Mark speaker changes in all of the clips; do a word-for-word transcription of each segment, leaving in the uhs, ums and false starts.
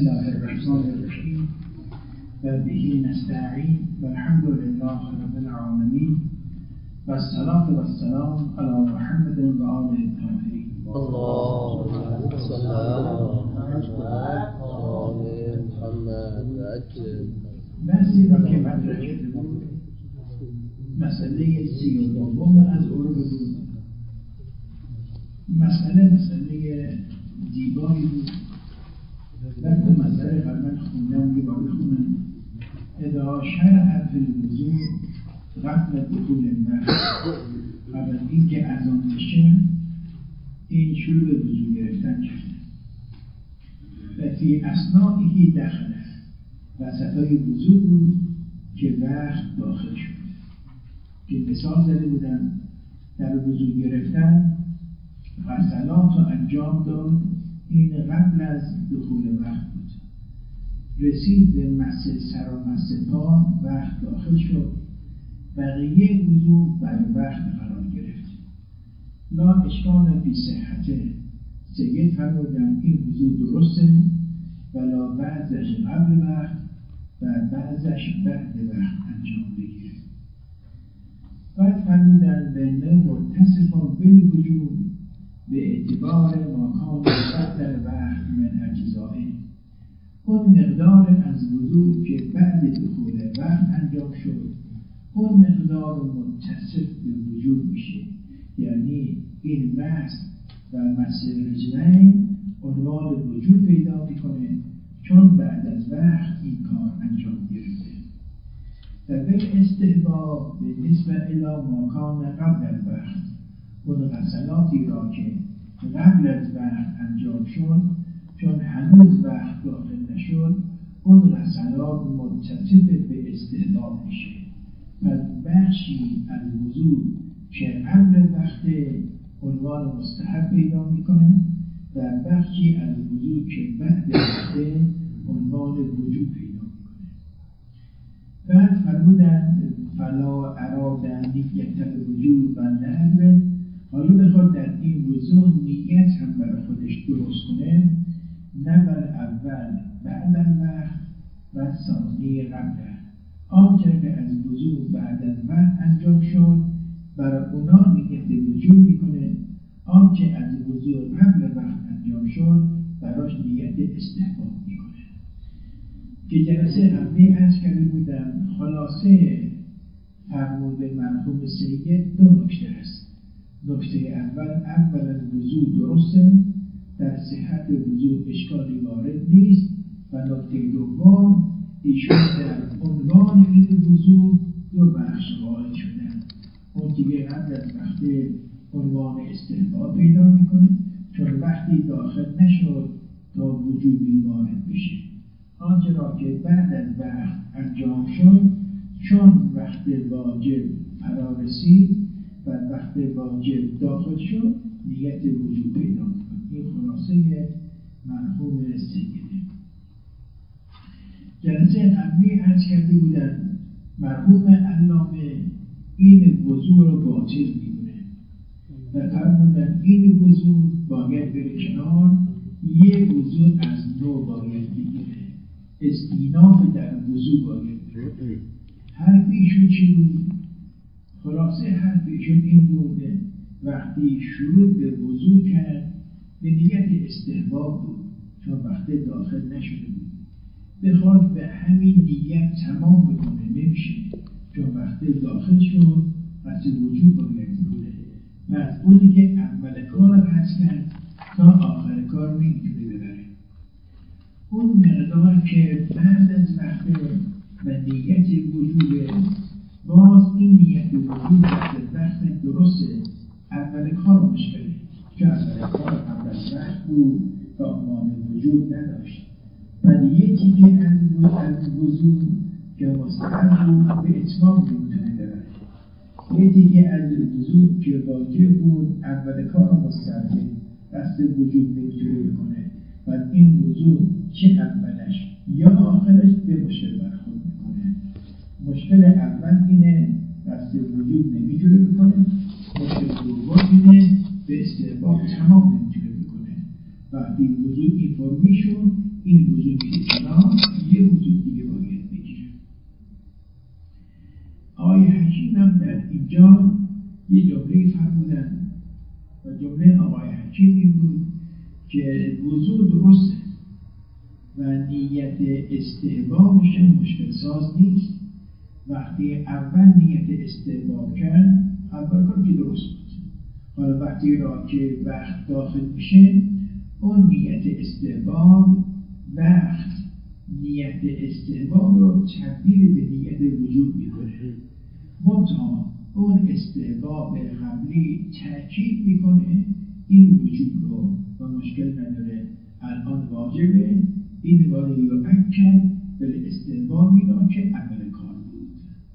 Speaker 1: الله الرحمن الرحیم و به نستعین و الحمد لله رب العالمین و الصلاة و السلام علی محمد و آله الطاهرین.
Speaker 2: اللهم صل علی محمد عجل.
Speaker 1: بحثی را که مطرح شده بود مسئله سی و دوم از عروض بود. مسئله مسئله زیبایی بود. وقتی مسئله قبلا خوندم یه باری خوندم اذا شرع فی الوضوء قبل دخول الوقت، قبل از اینکه اذان بشه این شروع به وضو گرفتن کرده و فی اثنائه دخله، وسطای وضو بود که وقت داخل شد. که مثال زده بودم در وضو گرفتن غسلات رو انجام داد، این قبل از دخول وقت بود. رسید به مس سر و مس پا، وقت داخل شد، بقیه وضو بر وقت قرار گرفت. لا اشکال فی صحته، سید فرمودن این وضو درسته ولا بعضش قبل وقت و بعضش بعد وقت انجام بگیره. بعد فرمودن بنده متصفان بالوجوب به اعتبار ماکان بعد در وقت من اجزائه، اون مقدار از وضو که بعد دخول وقت انجام شد اون مقدار متصف به وجوب میشه. یعنی این مس و مس رجلین عنوان وجوب پیدا میکنه چون بعد از وقت این کار انجام گرفته. و به استحباب به نسبت الی ماکان قبل از وقت، اون غسلاتی را که قبل از وقت انجام شد چون هنوز وقت داخل نشد اون غسلات متصف به استحباب میشه. پس بخشی از وضو که قبل وقت عنوان مستحب پیدا میکنه و بخشی از وضو که بعد وقت عنوان وجوب پیدا میکنه. بعد فرمودن فلا ارادن نیت الوجوب و نحوه، حالا بخواد در این وضو نیت هم برای خودش درست کنه، نه بر اول بعد از وقت و ثانی قبل. آنچه که از وضو بعد از وقت انجام شد برای اونا نیت وجوب میکنه، آنچه از وضو قبل وقت انجام شد براش نیت استحباب میکنه. که جلسه قبلی عرض کرده بودم خلاصه فرمود مرحوم سید دو نکته هست. نکته اول اول از وضو درسته، در صحت وضو اشکالی وارد نیست. و نکته دوم ایشون در عنوان این وضو دو بخش قائل شدن. اون دیگه قبل از وقت عنوان استحباب پیدا میکنه چون وقتی داخل نشد تا وجوبی وارد بشه. آنچه را که بعد از وقت انجام شد چون وقت واجب فرا رسید و وقت واجب داخل شد نیت وجوب پیدا میکنه. این خلاصه مرحوم سیده. جلسه قبلی عرض کرده بودن مرحوم علامه این وضو رو باطل میدونه و فرمودن این وضو باید بره کنار، یه وضو از نو باید بگیره، استیناف در وضو باید بره. حرف ایشون چی بود؟ خلاصه حرف ایشون این بوده وقتی شروع به وضو کرد به نیت استحباب بود چون وقتی داخل نشده بود، بخواد به همین نیت تمام بکنه نمیشه چون وقتی داخل شد پس وجوب باید بوده و از اونی که اول کار پس کرد تا آخر کار نمیتونه ببره. اون مقدار که بعد از وقت و نیت وجوبه، باز این نیت وجوب وقت وقت درسته، اول کار مشکله که اول کار قبل از وقت بود و عنوان وجوب نداشت. و نیتی که از وضو که مستحب بود به اتمام نمیتونه ببره. نیتی که از وضو که واجب بود اول کار مستحب دست وجوب نمیتونه بکنه و این وضو چه اولش یا آخرش به مشکل برخورد میکنه. مشکل اول اینه دست وجوب نمیتونه بکنه، مشکل دوم اینه به استحباب تمام نمیتونه بکنه وقتی وجود اینفورمی شد، این وجود میره کنار، یه وجود دیگه باید بگیره. آقای حکیم هم در اینجا یه جمله فرمودن و جمله آقای حکیم این بود که وجود درسته و نیت استحبابش مشکل ساز نیست. وقتی اول نیت استحباب کرد، اول کار که درست بود. حالا وقتی را که وقت داخل میشه، اون نیت استحباب وقت نیت استحباب رو تبدیل به نیت وجود میکنه. منتها اون استحباب قبلی تأکید میکنه این وجود رو و مشکل نداره، الان واجبه، این وارد رو اکد به استحباب میدان که عمل کار بود.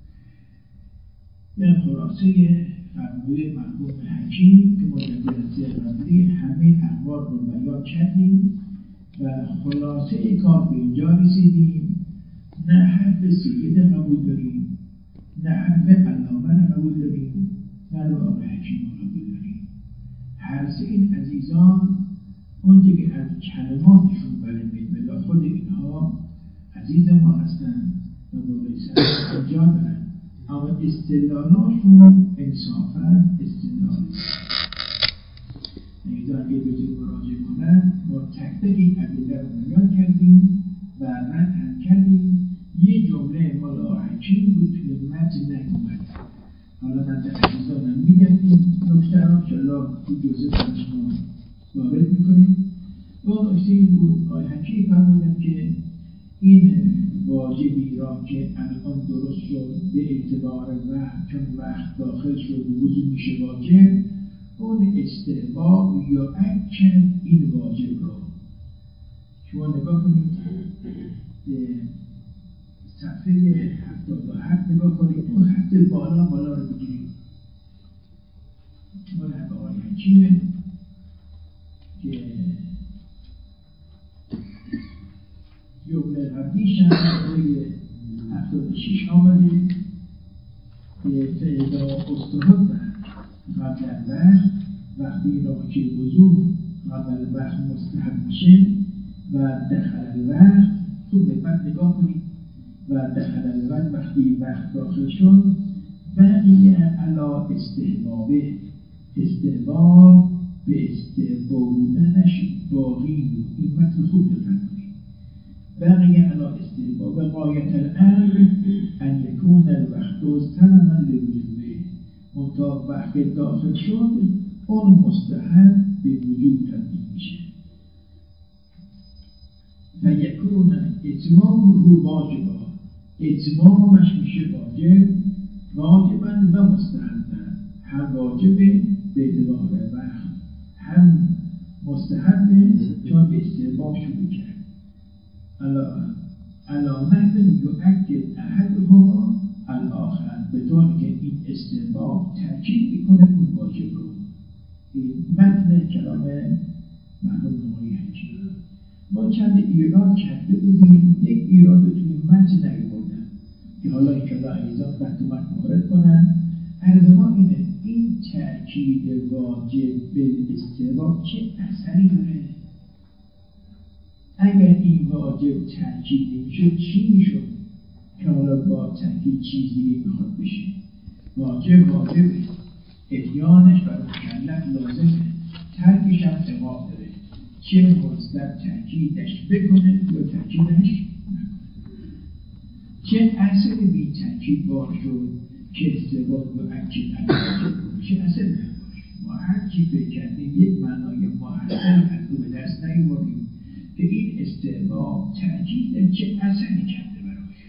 Speaker 1: این خلاصه فرموده مرحوم حکیم که ما در جلسه قبلی همه احوال رو بیان کردیم و خلاصه کار به اینجا رسیدیم. نه حرف سید قبول داریم، نه حرف علامه قبول داریم، نه آقای حکیم قبول داریم. هر سه این عزیزان اون دیگه از کلماتشون بلندیم بلا خود اینها عزیز ما هستن و بابای سر اینجا دارن، اما استدلالاشون انصافاً استدلال نیست. اگه بجور مراجعه کنن ما تک تک این ادله رو بیان کردیم و رد هم کردیم. یه جمله مالا حکیم بود توی متن نیومد. حالا من در عزیزانم میگم این نکته رو انشاءالله تو جزء شما وارد میکنیم. و نکته این بود آقای حکیم فرمودن که این واجبی را که الان درست شد به اعتبار وقت، چون وقت داخل شد وضو میشه واجب، اون استحباب یا اکد این واجب را. شما نگاه کنید صفحه هفتاد و هفت نگاه کنید، اون خط بالا بالا رو بگیرید. ما در آقای حکیمه که جمله قبلیش هم روی هفتاد و شش آمده که فعلا استحب قبل الوقت، وقتی را که وضو قبل الوقت مستحب میشه و دخل الوقت، خوب دقت نگاه کنید، و دخل الوقت وقتی وقت داخل شد بقیه علا استحبابه، استحباب به استحباب بودنش باقی بود. این متن خوب دقت کنید. بقیه علا استحباب غایت الامر ان یکون الوقت سببا لوجوبه، منتها وقت داخل شد اون مستحب به وجود تبدیل میشه و یکون اتمام رو واجبا، اتمامش میشه واجب، واجبا و مستحبا، هم واجبه به اعتبار وقت، هم مستحبه چون به استحباب شروع کرد. علامت یؤکد احدهما الاخر، به طوری که این استحباب تأکید میکنه اون واجب رو. این متن کلام مرحوم آقای حکیم. ما چند ایراد کرده بودیم، یک ایراد رو توی متن نیاوردن که حالا انشاءالله عزیزان بعد تو متن وارد کنن. عرض ما اینه، این تأکید واجب به استحباب چه اثری داره؟ اگر این واجب تأکید نمیشد چی میشد؟ که حالا با تأکید چیزی میخواد بشه. واجب واجبه، اتیانش برای مکلف لازمه، ترکش هم ثواب داره. چه مصدر تأکیدش بکنه یا تأکیدش نکنه. چه اثر بی تأکید بار شد که استحباب و اکید علیه چه اثر بار شد. ما هر چی فکر کردیم یک معنای محصل از او به دست نیاوریم که این استحباب تأکید چه اثری کرده براش.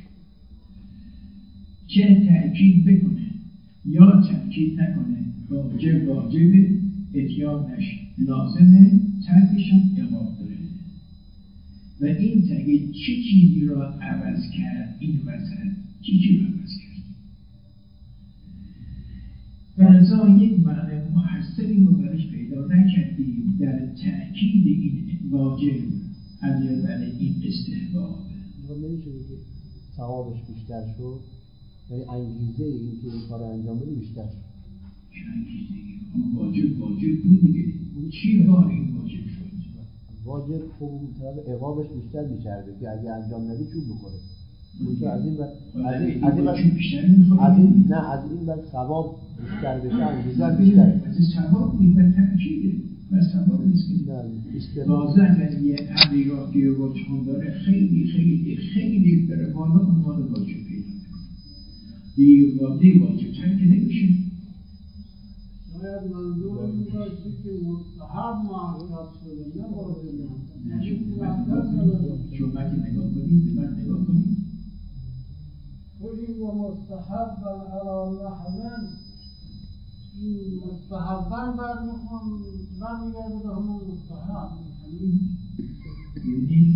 Speaker 1: چه تأکید بکنه یا تأکید نکنه، واجب واجبه، اتیانش لازمه، ترکش هم عقاب داره. و این تأکید چه چیزی را عوض کرد؟ این وسط چه چیزی را عوض کرد؟ بلزا یک معنی محصلی ما برش پیدا نکردیم در تأکید این واجب از برای این استحباب.
Speaker 2: نمیشه که ثوابش بیشتر شد، یعنی انگیزه این که این کار انجام بده بیشتر شد.
Speaker 1: چه انگیزه؟ اون واجب واجب بود دیگه. چی بار این واجب شد؟
Speaker 2: واجب خوب طرف عقابش بیشتر می‌چربه که اگه انجام ندی چوب بخوره. اون از این بعد از این از این از این نه از این بعد ثواب بیشتر بشه انگیزه بیشتره.
Speaker 1: از ثواب این به تأکیده و ثواب نیست که لازم اگر یه امری را که واجب داره خیلی خیلی خیلی بره بالا عنوان واجب پیدا میکنه. دیگه واجب واجب تر که نمیشه.
Speaker 3: شاید منظور این باشه که مستحب معرفت شده نه واجب.
Speaker 1: شما که نگاه کنید به من نگاه کنید
Speaker 3: خودی و مستحب علی نحوین این مستحبان بر میخوام برمیگرده به همون مستحب
Speaker 1: ببینید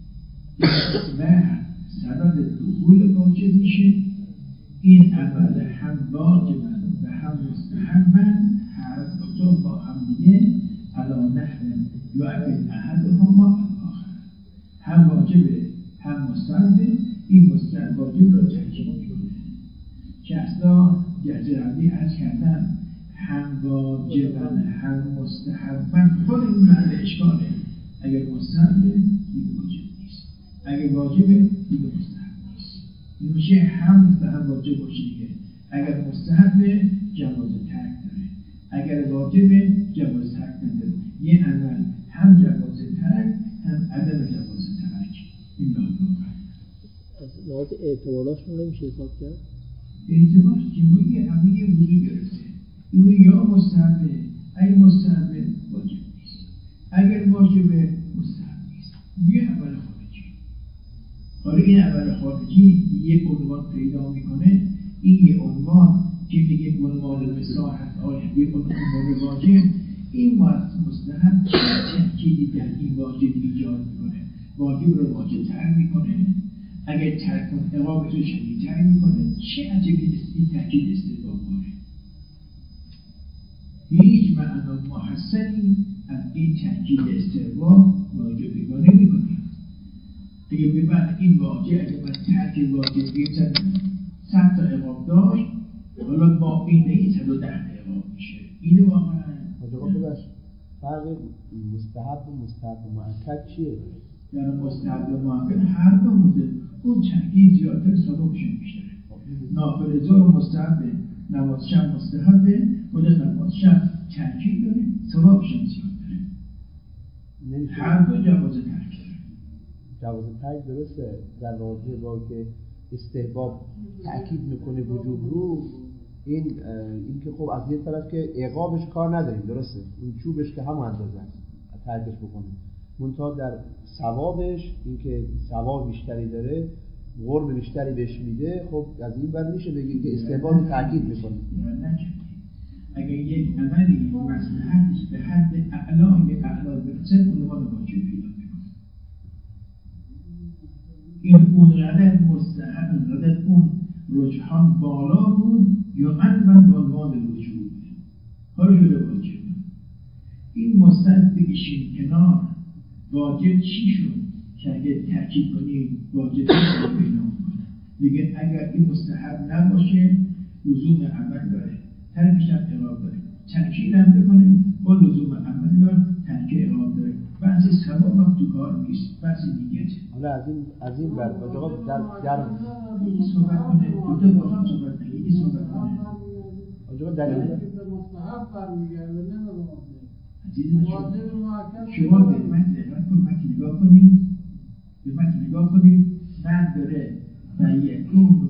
Speaker 1: و سبب دخول واجب میشه این عمل هم واجبن و هم مستحبن هر دو با هم دیگه علی نحوین یعقل احدهما آخر هم واجبه هم مستحبه این مستحب واجب را ترکیب میکنه که اصلا جزرانی از کردن هم واجبن هم مستحبن خود این معنی اشکاله اگر مستحبه دیگه واجب نیست اگر واجبه دیگه مستحب نیست این میشه هم مستحب واجب باشه دیگه اگر مستحبه جواز ترک داره اگر واجبه جواز ترک نداره یه عمل هم جواز ترک هم عدم جواز ترک این لازمه
Speaker 4: از لحاظ اعتباراشون نمیشه حساب کرد؟
Speaker 1: اعتبار که ما یه عملی وضوع گرفته این یا مستحبه اگر مستحبه واجب نیست اگر واجبه مستحب نیست یه عمل خارجی حالا این عمل خارجی یک عنوان پیدا میکنه این یه عنوان که میگه عنوان مساحت آیا یک عنوان واجب این مستحب تأکیدی در این واجب ایجاد میکنه واجب رو واجب تر میکنه اگر ترک کن عقابش رو شدیدتر میکنه چه عجبی است این تأکید استحباب باره هیچ معنا محسنی از این تأکید استحباب واجب بگانه میکنه اگر ببین این واجب اگر من ترک واجب گیرتن صد تا عقاب داشت حالا با این این صد و ده عقاب میشه این واقعا
Speaker 2: فرق مستحب و مستحب و مؤکد چیه؟
Speaker 1: در مستحب و مؤکد هر دو موضوع اون تأکید زیادتر ثوابشون بیشتره نافل ظهر مستحبه نماز شب مستحبه خود نماز شب تأکید داره ثوابشون زیادتره هر دو جواز ترک داره
Speaker 2: جواز ترک درسته در راجع با که استحباب تأکید میکنه وجوب رو این این که خب از یه طرف که عقابش کار نداریم درسته این چوبش که همون اندازه است ترکش بکنیم منتها در ثوابش این که ثواب بیشتری داره قرب بیشتری بهش میده خب از این بر میشه بگیم که استحباب تأکید میکنه
Speaker 1: اگر یک عملی مصلحتش به حد اعلای اعلا برسه عنوان واجب پیدا میکنه این اونقدر مستحب اونقدر اون رجحان بالا بود یا انبن به عنوان وجود حالا شده واجب این مستحب بکشیم کنار واجب چی شد که اگر تأکید کنیم واجب پیدا میکنه دیگه اگر این مستحب نباشه لزوم عمل داره ترکش هم اعراب داره تأکید هم بکنه با لزوم عمل داره ترک اعراب داره بعضی ثواب هم تو کار نیست بعضی دیگه
Speaker 2: حالا از این از این بر آقا در در
Speaker 1: یکی صحبت کنه دو تا با هم صحبت کنه یکی صحبت کنه
Speaker 2: آقا دلیل
Speaker 3: مستحب برمیگرده نه
Speaker 1: عزیز من شما به من نگاه کن من نگاه کنیم به من نگاه کنیم من داره و یکون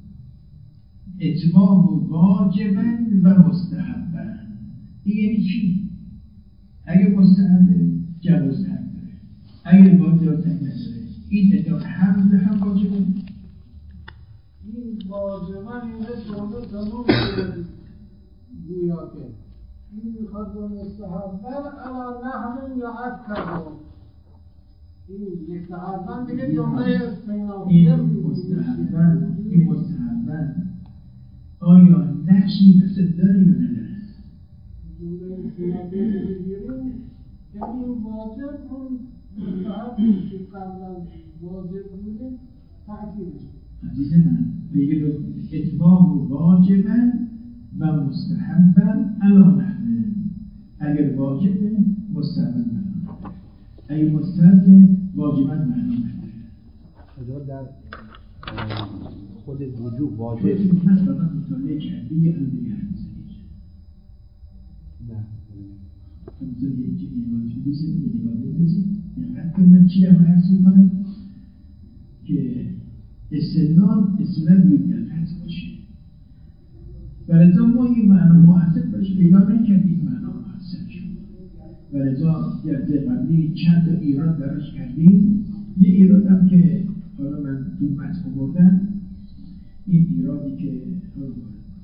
Speaker 1: اتمام واجبن و مستحبن این یعنی چی؟ اگه مستحبه جواز ترک داره اگه واجب ترک نداره این اداره هم ده هم واجبه
Speaker 3: این واجبن اینه جمعه تمام گویا که این میخواد به مستحبن علا نحن یا اکتر این مستحبن دیگه جمعه استینافیه
Speaker 1: این مستحبن این مستحبن آیا نقشی مثل داره یا نداره؟
Speaker 3: جمعه استینافیه بگیریم یعنی واجب اون مستحبی که قبل از واجب بوده تأکیدش
Speaker 1: عزیز من بگه اتمام واجبن و مستحبن علا نحن اگر واجبه مستحبن اگه مستحب واجبا معنا نداره.
Speaker 2: اجازه در خود وجوب واجب
Speaker 1: چون من فقط مطالعه کرده یه الان دیگه هم میزنید
Speaker 2: نه
Speaker 1: همونطور یه چیزی واجب بزنید یه نگاه بندازید دقت کنید من چی هم عرض میکنم که استدلال استدلال باید در فرض باشه ولذا ما یه معنا مؤثر باشه پیدا نکردیم معنا مؤثر شد ولذا جلسه قبلی چند تا ایراد براش کردیم یه ایراد هم که حالا من تو متن آوردم این ایرادی که حالا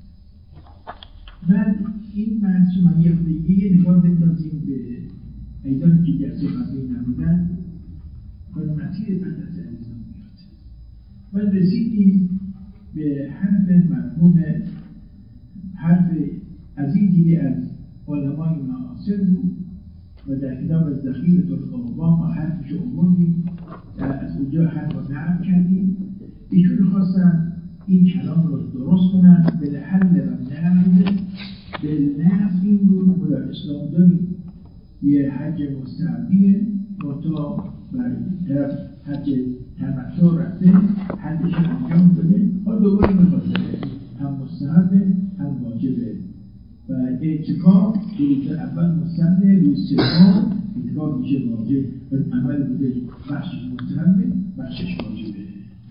Speaker 1: بعد این بحث من یه خودگی یه نگاه بندازیم به ایدانی که جلسه قبلی نبودن باید مسیر بعد از عزیزان میاد بعد رسیدیم به حرف مرحوم حرف عزیزی از علمای معاصر بود و در کتاب از ذخیرة الأقوام ما حرفش آوردیم از اونجا حرف رو نقل کردیم ایشون خواستن این کلام رو درست کنن به حل و نقل به نقل این بود ما در اسلام داریم یه حج مستحبیه مطلع برای طرف حج تمتع رفته حجش انجام داده حالا دوباره میخواد هم مستحبه هم واجبه و اعتکاف روز اول مستحبه روز سوم اعتکاف میشه واجب و عمل بوده بخشش مستحبه بخشش واجبه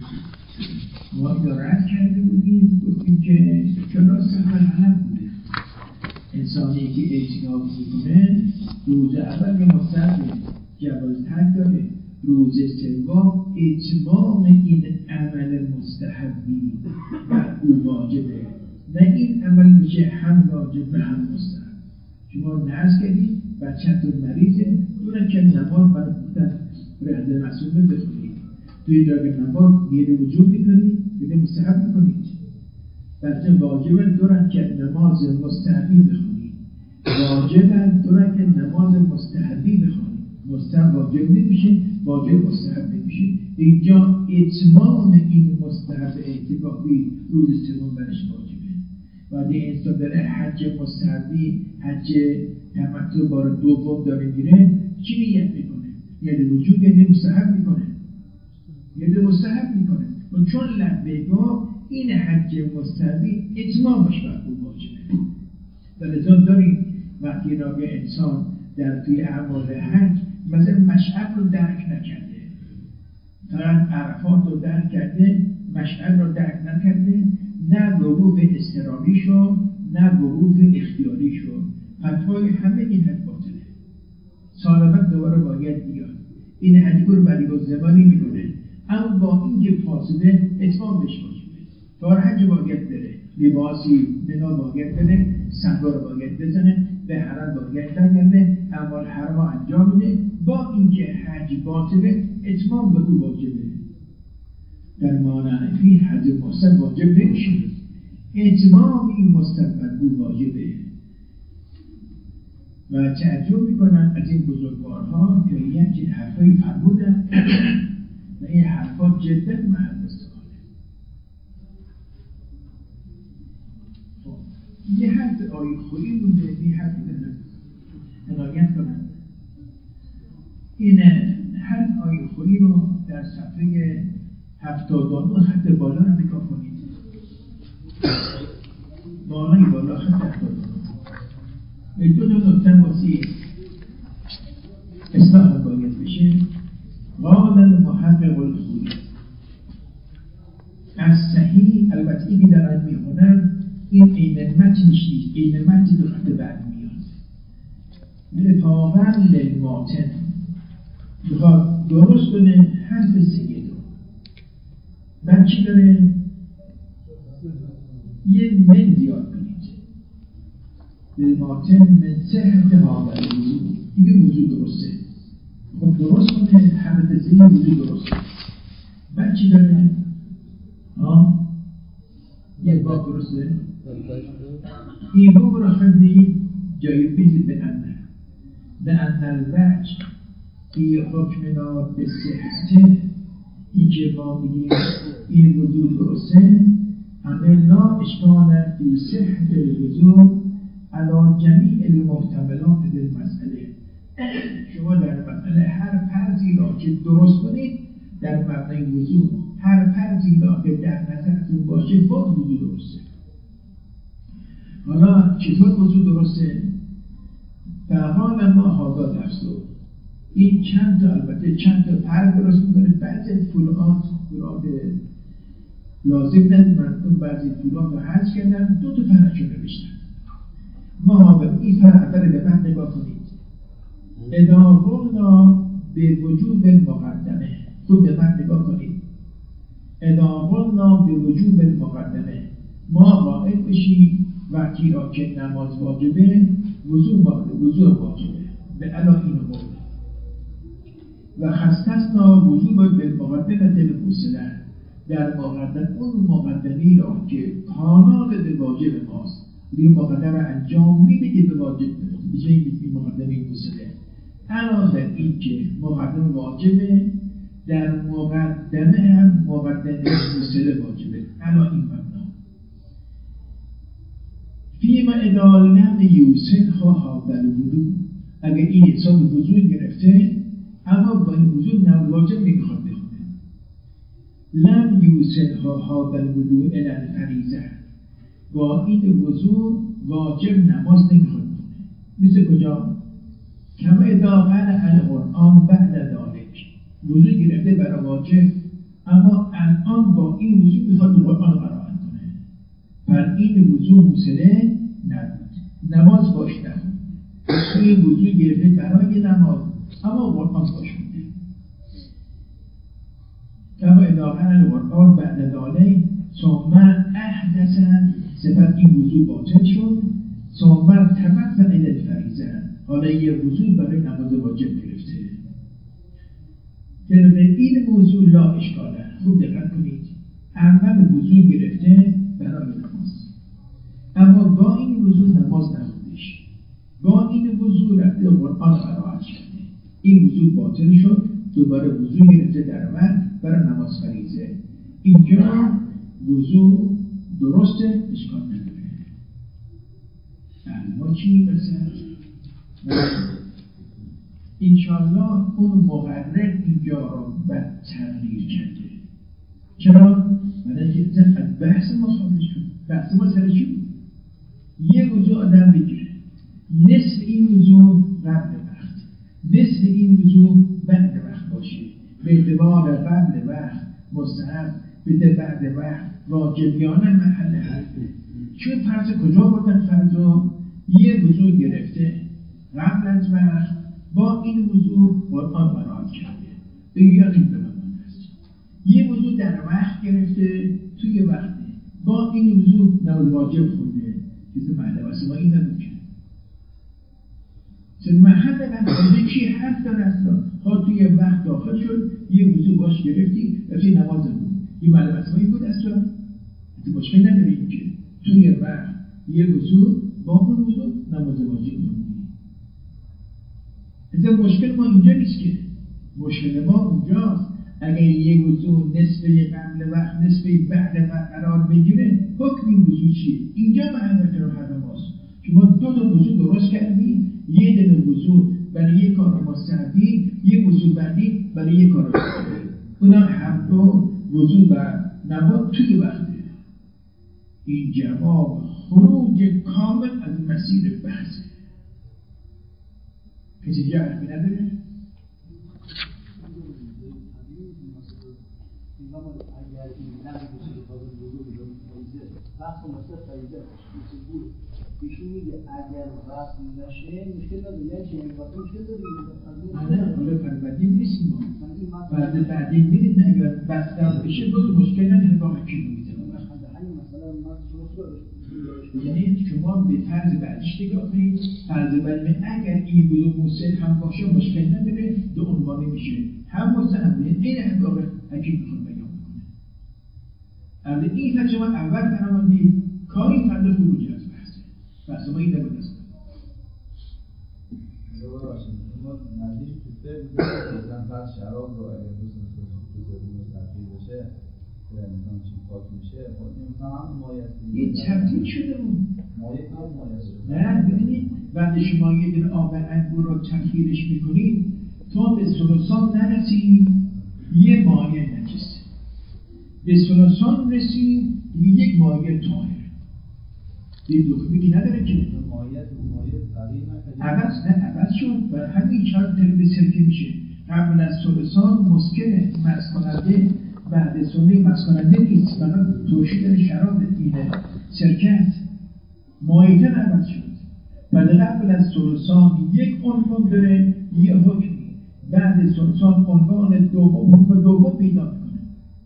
Speaker 1: ما این رد کرده بودیم گفتیم که چرا سفر علم بوده انسانی که اعتکاف میکنه روز اول یه مستحبه جواز ترک داره روز سوم اتمام این عمل مستحبی و او واجبه نه این عمل میشه هم واجب و هم مستحب شما نرس کردید بچه‌تون مریضه دونه که نماز برای بودن رهده مسئول بخونید توی داغ نماز یه وجود میکنید یه مستحب میکنید بچه واجبه دورن که نماز مستحبی بخونید واجبه دورن که نماز مستحبی بخونید مستحب واجب نمیشه واجب مستحب نمیشه اینجا اتمام این مستحب اعتکافی روز سوم برش واجبه و دی انسان داره حج مستحبی حج تمتع بار دوم داره میره چی نیت میکنه؟ یعنی وجود یعنی مستحب میکنه یعنی مستحب میکنه و چون لبه گفت این حج مستحبی اتمامش بر اون واجبه و لذا داریم وقتی را به انسان در توی اعمال حج مثلا مشعر رو درک نکرده فقط عرفات رو درک کرده مشعر رو درک نکرده نه وقوف اضطراری شد نه وقوف اختیاری شد فتوای همه این حج باطله سال بعد دوباره باید بیاد این حج رو برای گذرانی میکنه اما با اینکه فاصله اتمام بشه دار حج باید بره لباسی بنا باید بره صحرا رو باید بزنه به حرم باید برگرده اعمال حرم انجام بده با اینکه حج باطله اتمام به او واجبه در مانعنفی حج مستحب واجب نمیشه اتمام این مستحب بر او واجبه و تعجب میکنن از این بزرگوارها که یک حرفایی فرمودن و این حرفات جدا محل سواله یه حرف آیه خویی بوده این حرف عنایت کنن این حرف آیه خویی رو در صفحه هفتاد و دو خط بالا رو نگاه کنید بالای بالا خط هفتاد و دو دو دو نکته واسه اصلاح باید بشه قال المحقق الخویی از صحیح البته این که دارن میخونن این این متنش نیست این متن دو خط بعد میاد لطاقا للماتن میخواد درست کنه حرف سیدو من چی داره؟ یه من زیاد کنید للماتن من صحت هاوری دیگه وجود درسته خب درست کنه حرف سیدو وجود درسته من چی داره؟ ها؟ یه باب درسته؟ این باب را خندی جای بیزید به انه به انه الوجه ای حکمنا به صحته این که ما میگیم این وجود درسته همه لا اشکال فی صحت الوجود علی جمیع المحتملات بالمسئله شما در مسئله هر فرضی را که درست کنید در مبنای وضوع، هر فرضی را که در نظرتون باشه باز وضوع درسته. حالا چطور وضوع درسته؟ فقال ما هذا نفسه، این چند تا البته چند تا فرض درست میکنه. بعضی فروعات فروعات لازم ندید، بعضی فروعات رو حذف کردن، دو تا فرض رو نوشتن. ما به این فرض اول به بعد نگاه کنید. اذا قلنا به وجوب المقدمه، خود به من نگاه کنید. اذا قلنا به وجوب المقدمه، ما قائل بشیم وقتی را که نماز واجبه وضوع وضوع واجبه به علا این قول و خصصنا وجوب بالمقدمه الموصله، در مقدم اون مقدمی را که کانال به واجب ماست، این مقدمه انجام میده به واجب به جای این مقدمه موصله. علاوه بر این که مقدمه واجبه، در مقدمه هم مقدمه موصله واجبه. علا این مبنا فیما اذا لم یوصلها هذا الوضوء، اگر این انسان وضوء گرفته اما با این وضوء نواجب نمیخواد بخونه، لم یوصلها هذا الوضوء الی الفریضه، با این وضوء واجب نماز نمیخواد بخونه. مثل کجا؟ کما اذا قرأ القرآن بعد ذلك، وضوء گرفته برای واجب اما الان با این وضوء میخواد قرآن قرائت کنه، پر این وضوء موصله نبود، نماز باش نخوند. توی وضوء گرفته برای نماز اما قرآن باش خونده. کما اذا قرأ القرآن بعد ذلك ثم احدث، سپس این وضوء باطل شد، ثم توضأ الی الفریضه، حالا یه وضوء برای نماز واجب گرفته. در این موضوع لا اشکاله. خوب دقت کنید، اول وضوء گرفته برای نماز اما با این وضوع نماز نخوندش، با این وضوع رفته قرآن قرائت کرده، این وضوع باطل شد، دوباره وضوع گرفته در وقت برای نماز فریضه. اینجا وضوع درسته، اشکال نداره. اما چی مثل انشاءالله اون مقرر اینجا رو بد تغییر کرده. چرا؟ برای که از بحث ما خارج شد. بحث ما سر چی بود؟ یه وضوع آدم بگیره، نصف این وضوع قبل وقت، نصف این وضوع بعد وقت باشه، به اعتبار قبل وقت مستحب، به بعد وقت واجبیانه محل حرفه. چون فرض کجا بودن؟ فرضو یه وضوع گرفته قبل از وقت، با این وضوع قرآن قرائت کرده، بگیان این به من هست. یه وضوع در وقت گرفته توی وقته، با این وضوع نماز واجب خونده، چیز محله واسه ما این نمید کرد. چون محل وقت چی حرف داره اصلا؟ خواه توی وقت داخل شد، یه وضوع باش گرفتی و توی نماز بود، این محله واسه ما این بود اصلا؟ تو مشکل نداریم که توی وقت یه وضوع با اون وضوع نماز واجب خونده. اصلا مشکل ما اینجا نیست که، مشکل ما اونجاست. اگر یه وضوع نصف قبل وقت نصف بعد وقت قرار بگیره، حکم این وضوع چیه؟ اینجا محل رو حرم ماست. شما دو تا وضوع درست کردی، یه دونه وضوع برای یه کار مستحبی، یه وضوع بعدی برای یه کار مستحبی، اونا هم دو وضوع و نماز توی وقته. این جواب خروج کامل از مسیر بحثه. کسی دیگه حرفی نداره؟
Speaker 2: اگر این نقل بشه فاضل بزرگ رو فریزه وقت و مصرف فریزه مثل بود ایشون میگه اگر وقت نشه مشکل نداره، یعنی چه این وقت مشکل داره؟
Speaker 1: نه حالا فربدیم نیستیم ما فرد بعدی میدید اگر بستر بشه بود مشکل نداره با حکی رو میزنم. یعنی شما به فرض بعدیش نگاه کنید، فرض بعدی اگر این وضوع موصل هم باشه مشکل نداره، دو عنوانی میشه هم مستحب، این احقاق حکیم میخواد بیان میکنه. اما این فرض شما اول فرماندید کاری فرد خروجی از بحثه، بحث ما این نبود است.
Speaker 5: ما نزدیک تو سه مثلا فرض شراب رو اگر دوست تو زبون تبدیل بشه یا مثلا چی پاک میشه، خب این مثلا هم مایه است.
Speaker 1: این تبدیل شده بود.
Speaker 5: مایه هم مایه شده.
Speaker 1: نه ببینید وقتی شما یه دونه آب انگور رو تطهیرش میکنید تا به ثلثان نرسید یه مایع نجسه، به ثلثان رسید یک مایع طاهر. یه دخمه که نداره که
Speaker 5: مایع مایع تغییر نکنه،
Speaker 1: عوض نه عوض شد و همین چند تربه سرکه میشه. قبل از ثلثان مسکر مس کننده، بعد سنی مس کننده نیست، فقط ترشیدن شراب اینه سرکه است. مایع‌تر عوض شد. بعد قبل از ثلثان یک عنوان داره یه حکمی، بعد ثلثان عنوان دوم حکم دوم پیدا میکنه.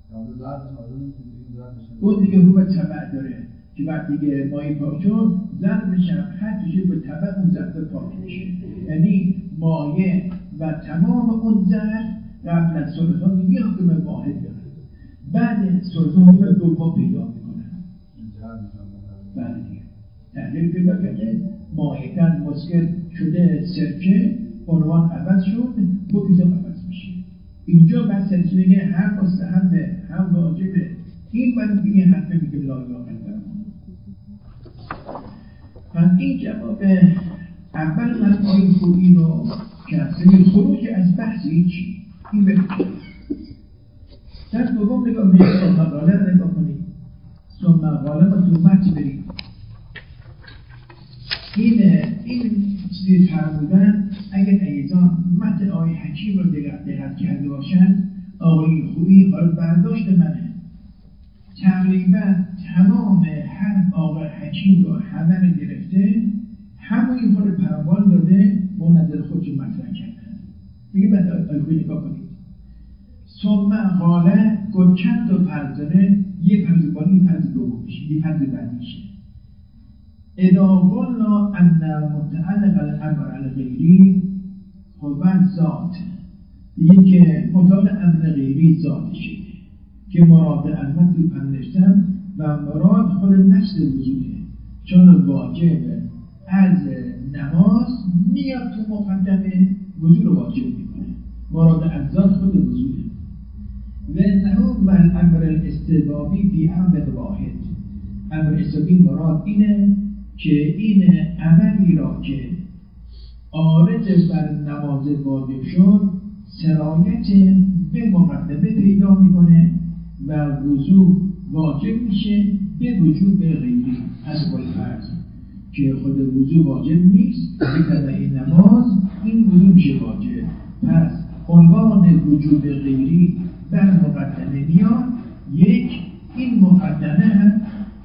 Speaker 1: اون دیگه حکم تبع داره که وقتی دیگه مایع پاک شد ضربش هم هر چیزی به تبع اون ضرب پاک میشه. یعنی مایع و تمام اون ضرب قبل از ثلثان یه حکم واحد داره، بعد ثلثان حکم دوم پیدا میکنه. بعد دیگه تحلیل پیدا کرده مایع‌تر مسکر شده سرکه، عنوان عوض شد، حکم عوض میشه. اینجا بس سلسله هم مستحبه هم واجبه. این من دیگه حرفه میگه لا اله الا الله. من این جواب اول من آیه خوبی رو که اصلا خروج از بحث این چی؟ این برید در دوم نگاه میگه ثم قاله رو نگاه کنید. ثم قاله با تومت برید. این این چیزی فرمودن اگر ایزان متن آیه حکیم رو دقت کرده باشن، آقای خوبی حال برداشت منه تقریبا تمام حرف آقای حکیم رو همه رو گرفته، همون خود پرامال داده با نظر خودشون مطرح کردن. دیگه بعد آیه خوبی نگاه کنید. ثم قاله گل چند تا فرض داره، یه فرض بالا یه فرض دوم میشه، یه فرض بعد میشه. اذا قلنا ان متعلق الامر الغیری هو ذات، دیگه که مطابق امر غیری ذاتشه که مراد علمت رو پندشتن و مراد خود نفس وجوده، چون واجب از نماز میاد تو مقدمه وجود رو واجب میکنه، مراد از ذات خود وجوده. و نحو من امر الاستحبابی فی امر واحد، امر استحبابی مراد اینه که این عملی را که عارض بر نماز واجب شد سرایت به مقدمه پیدا میکنه و وضوء واجب میشه به وجوب غیری از کل فرض که خود وضوء واجب نیست، به این نماز این وضوء میشه واجب. پس عنوان وجوب غیری بر مقدمه میاد. یک این مقدمه هم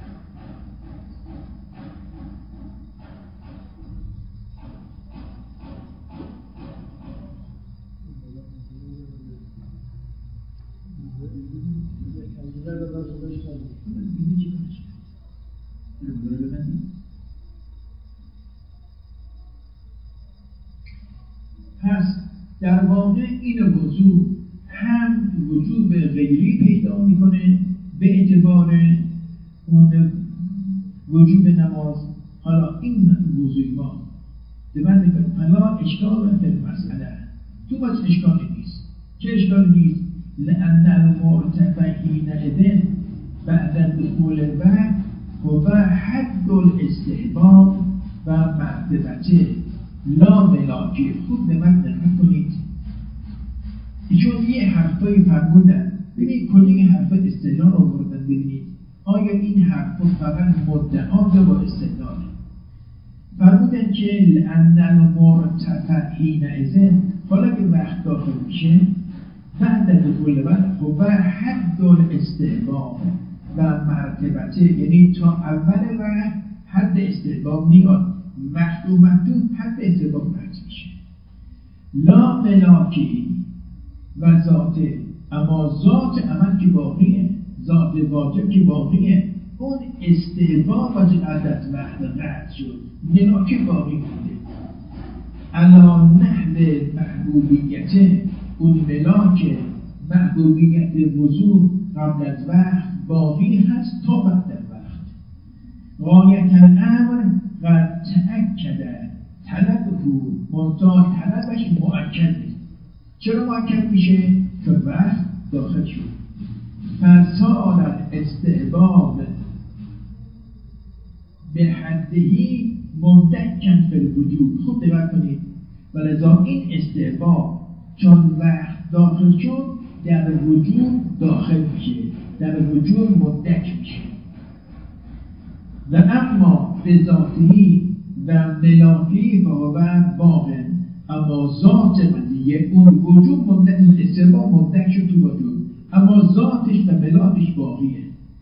Speaker 1: پس در واقع این وضوع هم وجوب غیری پیدا میکنه به اعتبار اون وجوب نماز. حالا این وضوع ما به من میگه فلا اشکال در مسئله، تو باز اشکالی نیست. چه اشکالی نیست؟ لأن المرتفعین اذن بعد دخول الوقت هو حد الاستحباب و مرتبته لا ملاکی. خوب به من دقت کنید، چون یه حرفایی فرمودن. ببینید کلی حرفات استدلال آوردن. ببینید آیا این حرفا فقط مدعا با استدلال؟ فرمودن که لأن المرتفعین اذن، حالا که وقت داخل میشه بعد دخول وقت هو حد الاستحباب و مرتبته، یعنی تا اول وقت حد استحباب میاد، محدود محدود حد استحباب رد میشه. لا ملاکی و ذاته، اما ذات عمل که باقیه، ذات واجب که باقیه، اون استحباب از عدد وقت رد شد، ملاکی باقی بوده. علا نحو محبوبیته، اون ملاک محبوبیت وضوع قبل از وقت باقی هست تا بعد وقت. غایت الامر قد تأکد طلبه، منتها طلبش مؤکد نیست. چرا مؤکد میشه؟ که وقت داخل شد. فصار استحباب به حدهی مندکن فی الوجود. خوب دقت کنید. ولذا این استحباب چون وقت داخل شد در وجود داخل میشه، در وجود مندک میشه. و اما به ذاتی و ملاکی و باقن، اما ذات قضیه اون وجود مندک، استحباب مندک شد تو وجود، اما ذاتش و ملاکش باقیه.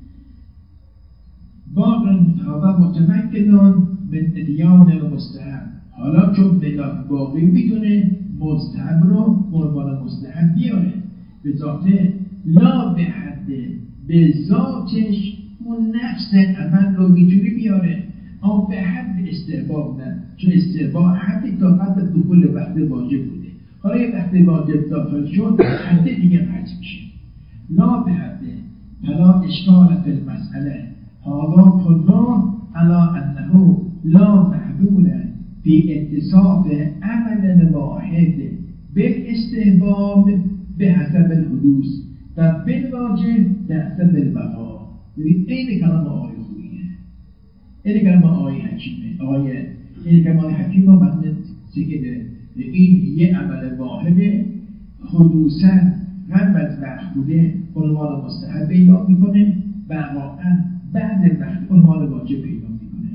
Speaker 1: باقن و متمکنان من ادیان مستحب. حالا چون ملاک باقی میدونه مستحب رو عنوان مستحب بیاره. به ذاته لا به حد، به ذاتش اون نفس عمل رو میتونی بیاره، اما به حد استحباب نه، چون استحباب حد تا حد دخول وقت واجب بوده. حالا یه وقت واجب داخل شد حد دیگه قطع میشه. لا به حد فلا اشکال فی المسئله هذا کلا علی انه لا محدود فی اتصاف عمل واحد بالاستحباب به حسب الحدوث و بالواجب به حسب البقا. ببین این کلام آقای خوییه، این کلام آقای حکیمه. آقای این کلام آقای حکیم رو معنی سکده این یه عمل واحده حدوثا قبل از وقت بوده عنوان مستحب پیدا میکنه، واقعا بعد وقت عنوان واجب پیدا میکنه.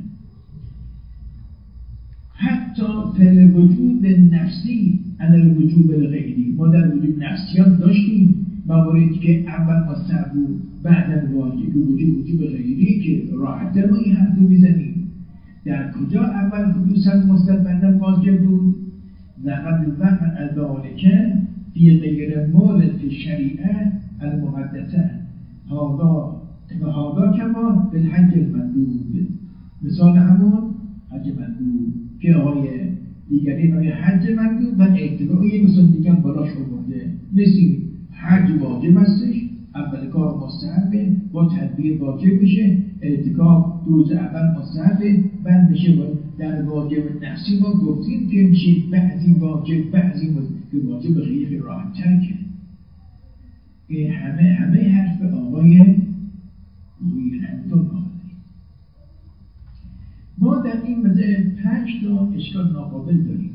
Speaker 1: حتی فعل وجود نفسی علی الوجوب الغیری. ما در وجود نفسیات داشتیم مواردی که اول مستحب بود بعد واجب، وجود وجوب غیری که راحت‌تر ما این حرف رو میزنیم. در کجا اول حدوثا مستحب بعد واجب بود؟ لقد وقع ذلک فی غیر مورد فی شریعه المقدسه هذا و هذا کما بالحج المندوب. مثال همون حج مندوب که آقای دیگری برای حج مندوب و اعتباعی مثل دیگر بالاش آورده. مثل حج واجب هستش، اول کار مستحبه، با تدبیر واجب میشه، اعتکاف روز اول مستحبه، بعد میشه در واجب نفسی. ما گفتیم که میشه بعضی واجب بعضی که واجب خیلی راحت تر که این همه همه حرف آقای روی رحمت. ما در این مده پنج تا اشکال ناقابل داریم.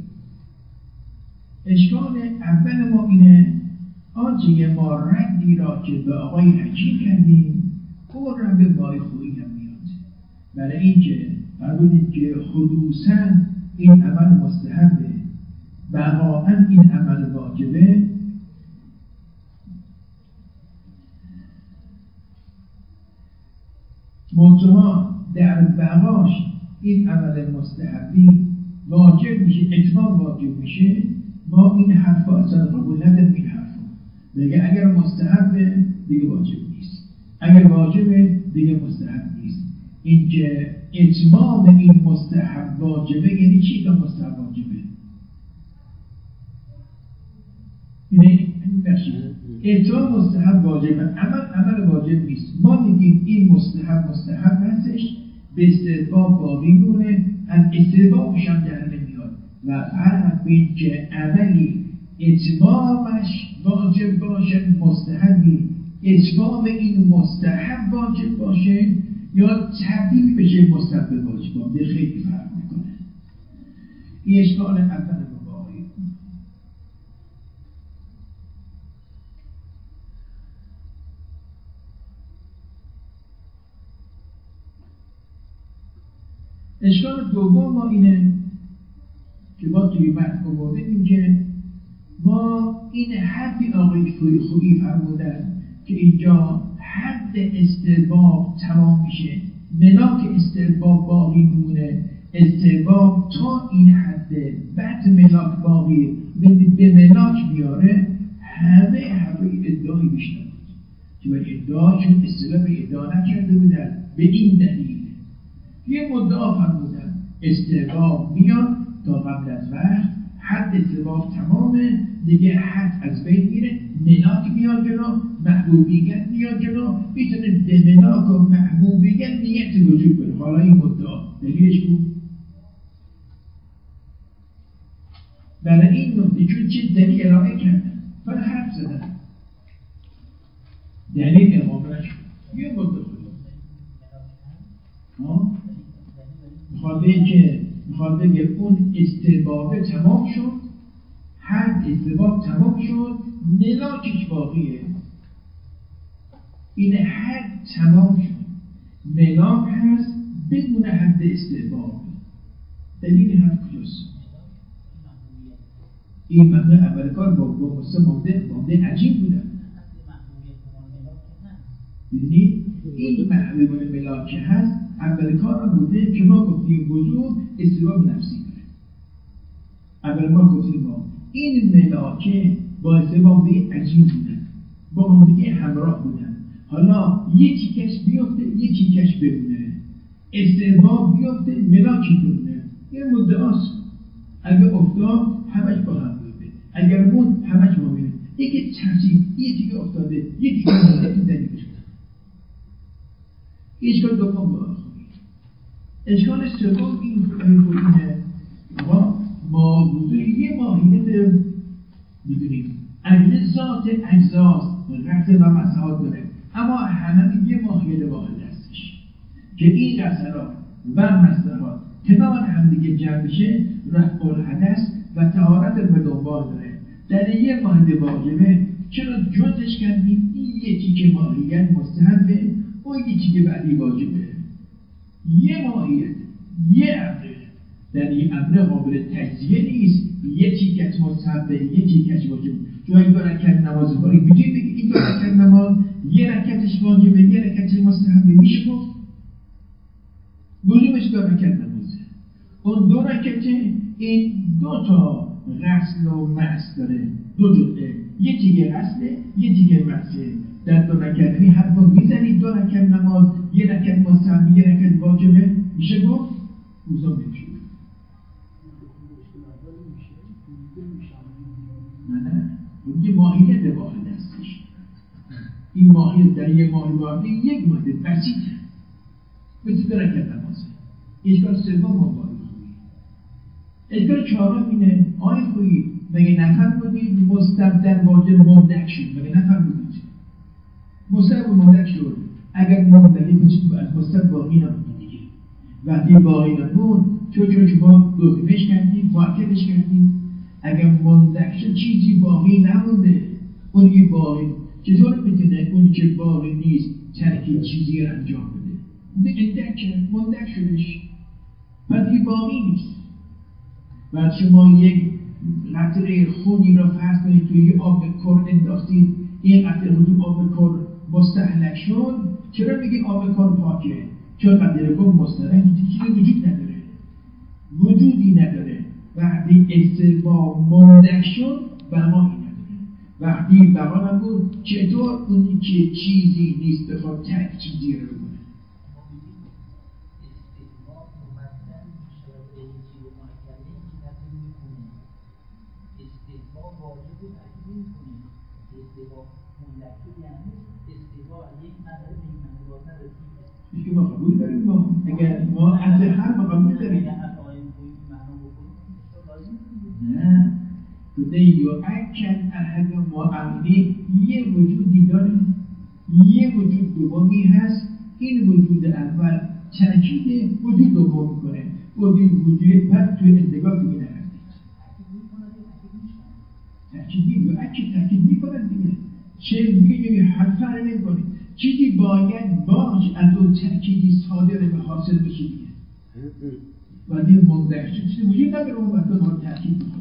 Speaker 1: اشکال اول ما اینه آنچه ما ردی را که به آقای حکیم کردیم اون رد به بای خویی هم میاد. برای اینکه فرمودید که حدوثاً این عمل مستحبه، بقاعاً این عمل واجبه. منتها در بقاش این عمل مستحبی واجب میشه، اتمام واجب میشه. ما این حرف اصلا قبول نداریم. این حرف بگه اگر مستحبه دیگه واجب نیست، اگر واجبه دیگه مستحب نیست. این که اتمام این مستحب واجبه یعنی چی که مستحب واجبه؟ یعنی اتمام مستحب واجبه، عمل عمل واجب نیست. ما میگیم این مستحب مستحب هستش، به استحباب باقی مونه، از استحبابش هم در نمیاد. و فرق بین که عملی اتمامش واجب باشه مستحبی، اتمام این مستحب واجب باشه یا تبدیل بشه مستحب به واجب باشه، خیلی فرق میکنه. این اشکال اول مباحی. اشکال دوم ما اینه که با توی متن آوردیم که ما این حرفی آقای خویی فرمودن که اینجا حد استحباب تمام میشه، ملاک استحباب باقی میمونه، استحباب تا این حد، بعد ملاک باقی به ملاک بیاره. همه همه ادعای بیشتر بود که به ادعا چون اصطلاح به ادعا نکرده بودن. به این دلیل یه مدعا فرمودن استحباب میاد تا قبل از وقت، حد استحباب تمامه دیگه، حد از بین میره، ملاک میاد جلو، محبوبیت میاد جلو، میتونه به ملاک و محبوبیت نیت وجود بره. حالا این مدعا دلیلش بود برای این نکته چون چه دلیل ارائه کردن فقط حرف زدن، دلیل اقامه نشد. یه مدعا ها بخاطر اینکه میخواد بگه اون استبابه تمام شد، حد استباب تمام شد، ملاکش باقیه. این حد تمام شد، ملاک هست بدون حد استباب. دلیل حد کلاس این معنی اول کار با با مصطفی مانده مانده عجیب بودن. ببینید این محبوب ملاک هست اول کار هم بوده که ما گفتیم وجود استباب نفسی داره. اول ما گفتیم ما این ملاکه با استباب عجیب بودن، با هم دیگه همراه بودن. حالا یکی کش بیفته یکی کش بمونه، استباب بیفته ملاکی بمونه. این مدعاست. اگر افتاد همش با هم بوده، اگر بود همش با میره. یکی ترتیب یکی که افتاده یکی که مونده این دلیل شده. اشکال دوم با آخری. اشکال سوم این اینه آقا ما بوده یه ماهیت میدونیم اگه ذات اجزاست رفته و مساحات داره، اما همه یه ماهیت واحد هستش که این قصرات و مساحات کنار همدیگه جمع بشه رفع الحدث و طهارت به دنبال داره. در یه واحد واجبه چرا جزش کردیم؟ این یکی که ماهیت مستحبه، اون یکی که بعدی واجبه. یه ماهیت یه امره، در این امره قابل تجزیه نیست. یکی که مستحبه یکی که واجبه. جایی دو رکعت نماز باری بگید بگید این دو رکعت نماز یه رکعتش واجبه یه رکعتش مستحبه، میشه گفت وجوبش دو رکعت نمازه. اون دو رکعته این دو تا غسل و مس داره، دو جزءه، یکی که غسله یکی که مسه. در دو رکعت این حرفا میزنید دو رکعت نماز یه رکعت مستحبه یه رکعت واجبه، میشه گفت روزا میشه. نه نه اون یه ماهیت واحد هستش. این ماهیت در یه ماهی واحد یک ماهیت بسیطه مثل دو رکعت نمازه. اشکال سوم ما باید خویی. اشکال چهارم اینه آی خویی مگه نفر بودید مستبدل واجب ممدک شد؟ مگه نفر بودید مستبدل ممدک شد؟ اگر ممدکی بودید از مستبدل باقی نمونید دیگه. وقتی باقی نمون چون چون شما دوگمش کردید واکدش کردید. اگر ممدک شد چیزی باقی نمونده، اون یه باقی چطور میتونه اونی که باقی نیست ترکیب چیزی رو انجام بده؟ اون اندک کرد ممدک شدش بعد یه باقی نیست. بعد شما یک قطره خونی را فرض کنید توی یه آب کر انداختید، این قطره خون آب کر مستهلک شد. چرا میگی آب کر پاکه؟ چون قطره خون مستهلک چیزی وجود نداره، وجودی نداره. وقتی استباب ممدک شد بقایی نداره. وقتی بقا نبود چطور اونی که چیزی نیست بخواد تک چیزی رو بکنه؟ که ما قبول داریم. ما اگر ما از هر ما قبول داریم نه بوده یؤکد احد معینی یه وجودی داره، یه وجود دومی هست. این وجود اول تأکید وجود دوم میکنه. وجود وجود بعد توی انتگاه دیگه نرسید تأکید یؤکد تأکید میکنه دیگه. چه میگه حرف فرق نمیکنه. چیزی باید باش از اون تأکیدی صادر به حاصل بشه دیگه. ولی ممدک شد چیزی وجود نداره اون وقت ما تأکید بخواد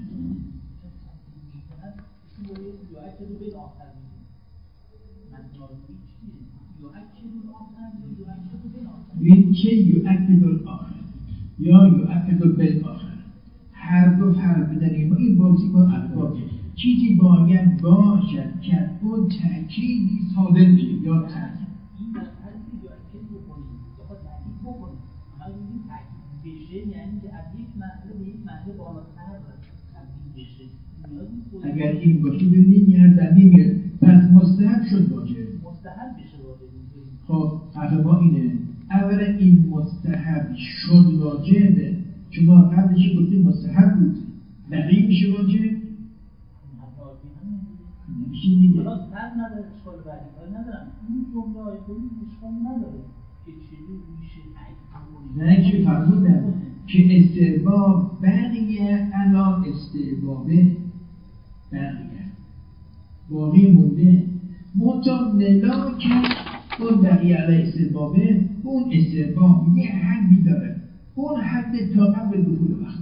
Speaker 1: این چه یؤکد الآخر یا یؤکد بالآخر، هر دو فرق بدنیم. این بازی با الفاظه. چیزی باید باشد که اون تأکیدی صادر بشه یا تأکید.
Speaker 6: این در حرفی یؤکد بکنیم یا تأکید بکنیم، اما این تأکید بشه یعنی که از یک معنی به یک معنی بالاتر تبدیل بشه.
Speaker 1: اگر این باشه ببینید یه زمین میره پس مستحب شد واجب،
Speaker 6: مستحب بشه واجب.
Speaker 1: خب حرف ما اینه اولا این مستحب شد واجبه. شما قبلش گفتیم مستحب بود بقیه میشه واجب نمیشه دیگه.
Speaker 6: حالا فرق نداره اشکال بعدی کار ندارم. این جمله های خودی اشکال نداره که چیزی میشه تأکید کنیم.
Speaker 1: نه که فرمودن که استحباب بقیه علا استحبابه بقیه باقی مونده منطقه ملاک اون بقیه علا استحبابه اون استحباب یه حدی داره اون حد تا قبل دخول وقت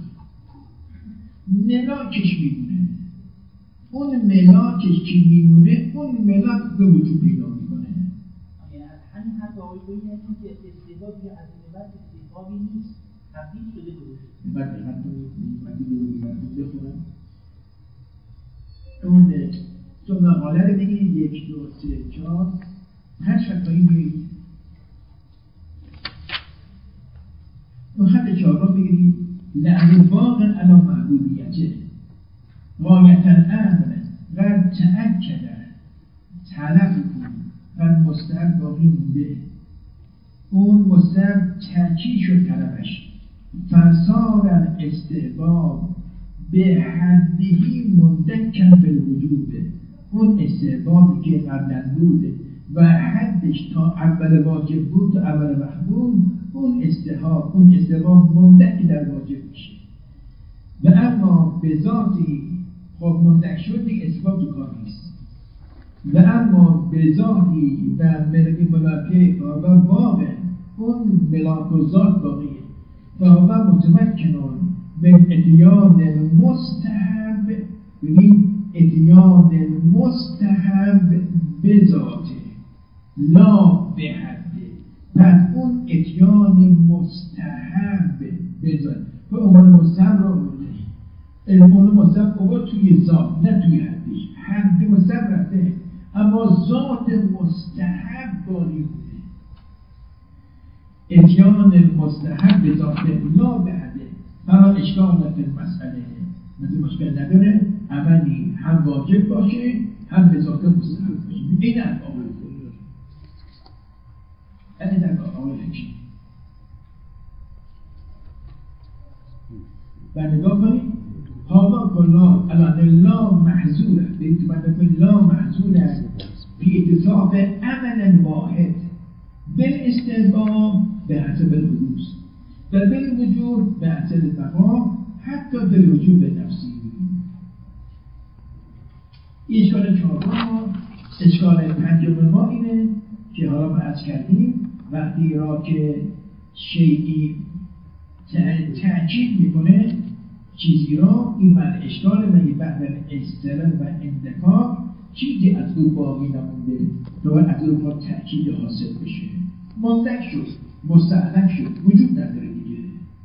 Speaker 1: ملاکش میمونه اون ملاکش که میمونه اون ملاک به وجود پیدا میکنه
Speaker 6: یعنی از همین حد آقای باید هستیم که استحباب یا از این بعد استحبابی نیست تبدیل شده درست
Speaker 1: بعد دقیقا مدید رو بیمردید بخونم اون تو مقاله رو بگیرید یک دو سه چهار هر شکایی بگیرید اون خط چهار رو بگیرید لعن باق علا محبوبیته غایت الامر قد تأکد طلب کن قد مستحب باقی مونده اون مستحب ترکیب شد طلبش فصار استحباب به حدهی مندکن به وجوده اون استحبابی که قبلا بوده و حدش تا اول واجب بود تا اول محبوب اون استحباب اون استحباب مندک در واجب میشه و اما به ذاتی خب مندک شد دیگه استحباب تو کار نیست و اما به ذاتی و ملک ملاکه و واقع اون ملاک و ذات باقیه و متمکنون من اتیان مستحب ببین اتیان مستحب به ذاته لا به حده پس اون اتیان مستحب به ذاته و عنوان مستحب را بوده عنوان مستحب اوقات توی ذات نه توی حدش حد مستحب رفته اما ذات مستحب باقی بوده اتیان مستحب به ذات لا به حده فلا اشکال فی مسئله مثل مشکل نداره عملی هم واجب باشه هم به ذات مستحب باشه این از آقای این در آقای حکیم و نگاه کنید هاوا کلا الان لا محظوره به اتباع لا محظوره بی اتصاف عمل واحد بالاستحباب به حسب الحدوث و بالوجوب به حسب البقا حتی بالوجوب به نفسی اشکال چهارم اشکال پنجم ما اینه که حالا ما عرض کردیم وقتی را که شیعی تأکید میکنه چیزی را این من اشکال و یه بعد استرل و اندکار چیزی از او باقی نمونده و از او با تأکید حاصل بشه مندک شد مستعلق شد وجود نداره دیگه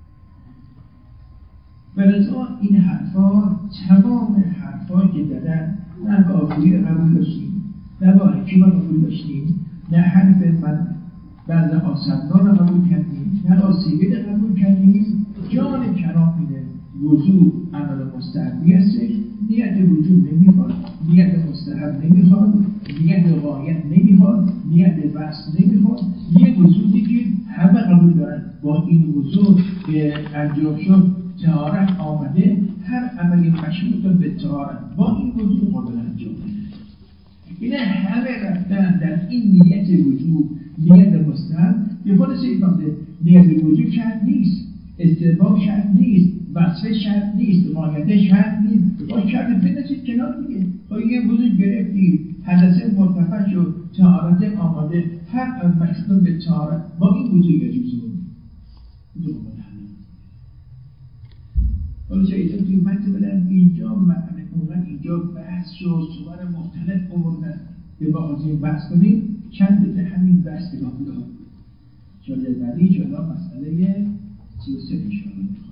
Speaker 1: بلزا این حرفا تمام حرفایی که دادن نه به آفوری قبول داشتیم نه به حکیما قبول داشتیم نه حرف من بعض آسمنان قبول کردیم نه آسیبید قبول کردیم جان کرام اینه وضوع عمل مستحبی هستش نیت وجود نمیخواد نیت مستحب نمیخواد نیت غایت نمیخواد نیت وصل نمیخواد یه وضوعی که همه قبول دارن با این وضوع که انجام شد طهارت آمده هر عملی مشروط به طهارت با این وضوع قابل انجام این همه رفتن در این نیت وجود نیت مستحب به خود سید مانده نیت وجود شرط نیست استحباب شرط نیست وصفه شرط نیست غایته شرط نیست با شرط بندازید کنار دیگه با یه وضوع گرفتید حدثه مرتفع شد طهارت آماده هر از مشروط به طهارت با این وضوع یجوز بود حالا شایدان توی متن بدن اینجا معنی اونن اینجا بحث و صور مختلف آوردن به باقی این بحث کنیم چند به همین بحث نگاه کنیم شاید بعدی جدا مسئله سی و سه میشه